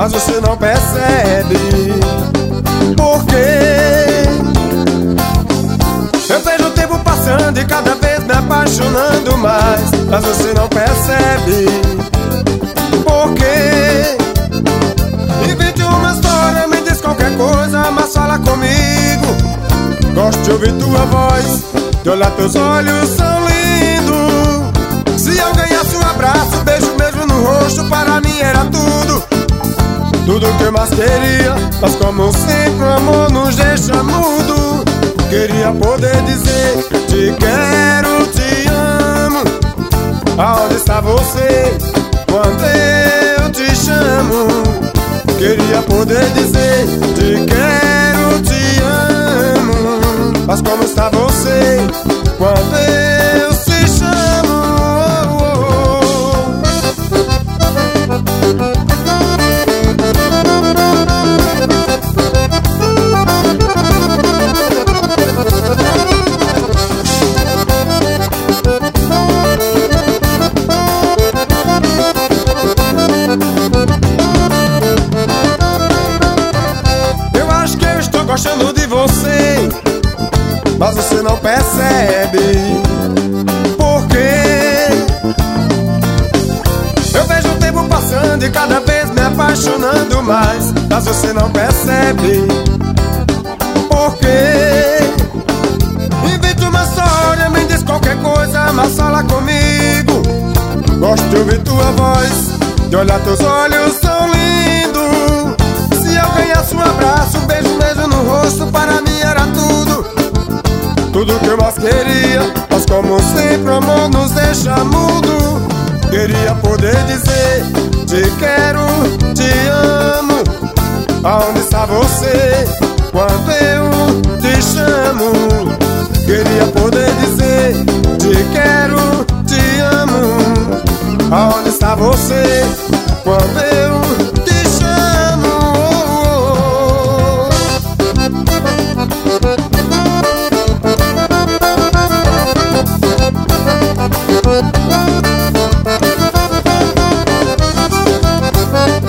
mas você não percebe. Por quê? Eu vejo o tempo passando e cada vez me apaixonando mais, mas você não percebe. Por quê? Invente uma história, me diz qualquer coisa, mas fala comigo. Gosto de ouvir tua voz, de olhar teus olhos são lindos. Se eu ganhasse um abraço, beijo mesmo no rosto, para mim era tudo. Tudo que eu mais queria, mas como sempre o amor nos deixa mudo. Queria poder dizer te quero, te amo. Aonde está você quando eu te chamo? Queria poder dizer te quero, te amo. Mas como está você quando eu te chamo? Gostando de você, mas você não percebe. Por quê? Eu vejo o tempo passando e cada vez me apaixonando mais, mas você não percebe. Por quê? Invente uma história, me diz qualquer coisa, mas fala comigo. Gosto de ouvir tua voz, de olhar teus olhos são lindos. Se eu ganhasse um abraço, um beijo mesmo no rosto, para mim era tudo. Tudo que eu mais queria, mas como sempre o amor nos deixa mudo. Queria poder dizer te quero, te amo. Aonde está você quando eu te chamo? Queria poder dizer te quero, te amo. Aonde está você quando eu te chamo?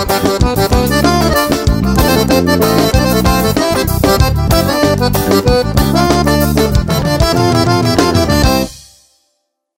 Thank you.